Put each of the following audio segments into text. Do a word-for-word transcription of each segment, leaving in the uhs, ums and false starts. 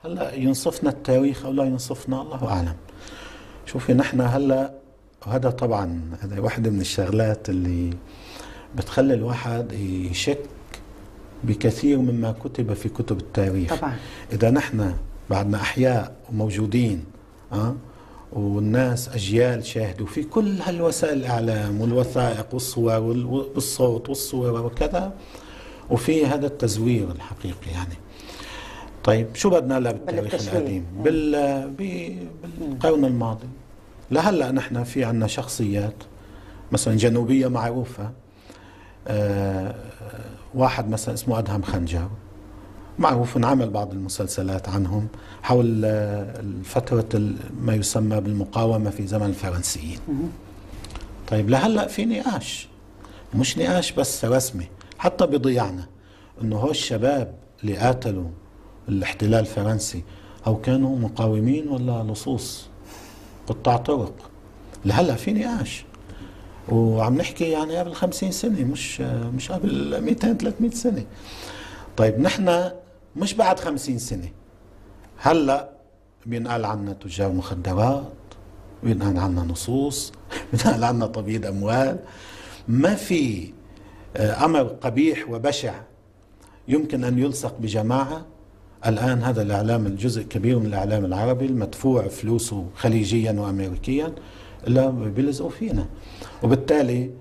هلا ينصفنا التاريخ او لا ينصفنا الله اعلم. شوفي نحن هلا، وهذا طبعا هذا واحدة من الشغلات اللي بتخلي الواحد يشك بكثير مما كتب في كتب التاريخ. طبعا إذا نحن بعدنا أحياء وموجودين أه والناس أجيال شاهدوا في كل هالوسائل الإعلام والوثائق والصور والصوت والصور وكذا، وفي هذا التزوير الحقيقي يعني. طيب شو بدنا له بالتاريخ القديم؟ بال بالقرن الماضي لهلا نحن في عنا شخصيات مثلا جنوبية معروفة. آه واحد مثلا اسمه أدهم خنجر معروف، انعمل بعض المسلسلات عنهم حول فترة ما يسمى بالمقاومة في زمن الفرنسيين. طيب لهلا في نقاش، مش نقاش بس رسمي حتى بضيعنا، انه هو الشباب اللي قاتلوا الاحتلال الفرنسي او كانوا مقاومين ولا لصوص قطاع طرق. لهلا في نقاش، وعم نحكي يعني قبل خمسين سنة، مش مش قبل مئتين ثلاثمئة سنة. طيب نحن مش بعد خمسين سنة، هلا بينقال عنا تجار مخدرات، بينقال عنا نصوص، بينقال عنا تبييض أموال. ما في أمر قبيح وبشع يمكن أن يلصق بجماعة. الآن هذا الإعلام، الجزء كبير من الإعلام العربي المدفوع فلوسه خليجيا وأمريكيا إلا بيلزقوا فينا، وبالتالي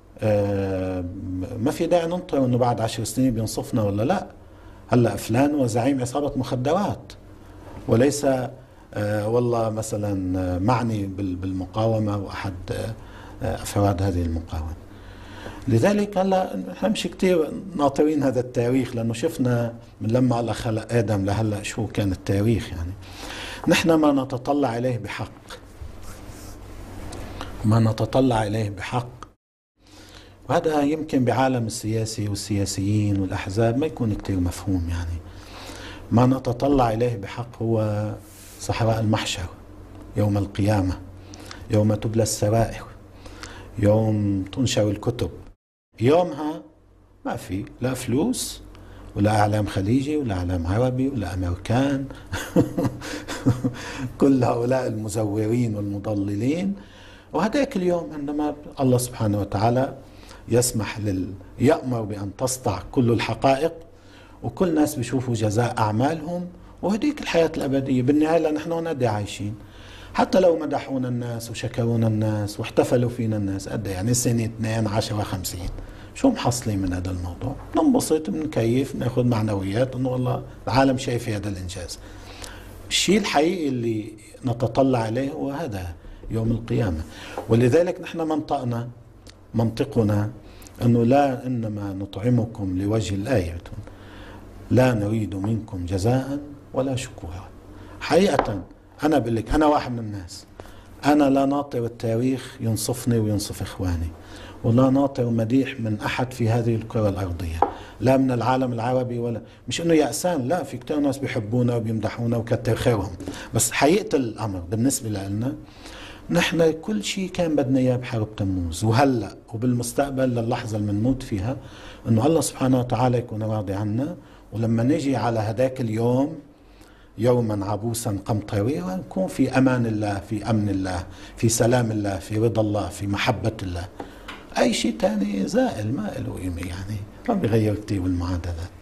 ما في داعي ننطر أنه بعد عشر سنين بينصفنا ولا لا. هلا فلان وزعيم عصابة مخدرات، وليس آه والله مثلا آه معني بالمقاومة وأحد آه أفراد هذه المقاومة. لذلك هلا نحن مش كثير ناطرين هذا التاريخ، لأنه شفنا من لما الله خلق آدم لهلا شو كان التاريخ. يعني نحن ما نتطلع إليه بحق، ما نتطلع إليه بحق، وهذا يمكن بعالم السياسي والسياسيين والأحزاب ما يكون كتير مفهوم. يعني ما نتطلع إليه بحق هو صحراء المحشر يوم القيامة، يوم تبلى السرائر، يوم تنشر الكتب. يومها ما في لا فلوس ولا إعلام خليجي ولا إعلام عربي ولا أمريكان كل هؤلاء المزورين والمضللين. وهذاك اليوم عندما الله سبحانه وتعالى يسمح لل يأمر بأن تسطع كل الحقائق، وكل الناس بيشوفوا جزاء أعمالهم، وهديك الحياة الأبدية. بالنهاية نحن هون عايشين، حتى لو مدحونا الناس وشكرونا الناس واحتفلوا فينا الناس قد يعني سنة اثنين عشرة خمسين، شو محصلين من هذا الموضوع؟ ننبسط، بنكيف، ناخذ معنويات انه والله العالم شايف هذا الانجاز. الشيء الحقيقي اللي نتطلع عليه هو هذا يوم القيامة. ولذلك نحن منطقنا منطقنا انه لا انما نطعمكم لوجه الآية، لا نريد منكم جزاء ولا شكورا. حقيقة أنا بقول لك، أنا واحد من الناس، أنا لا ناطر التاريخ ينصفني وينصف إخواني، ولا ناطر مديح من أحد في هذه الكرة الأرضية، لا من العالم العربي، ولا مش إنه يأسان، لا، في كتير ناس بيحبونا وبيمدحونا وكتر خيرهم. بس حقيقة الأمر بالنسبة لنا نحن كل شيء كان بدنا إياه بحرب تموز، وهلأ وبالمستقبل للحظة اللي بنموت فيها، إنه الله سبحانه وتعالى يكون راضي عنا. ولما نجي على هذاك اليوم يوما عبوسا قمطريرا نكون في أمان الله، في أمن الله، في سلام الله، في رضا الله، في محبة الله. أي شيء تاني زائل ما له قيمة، يعني ما بيغير كتير بالمعادلات.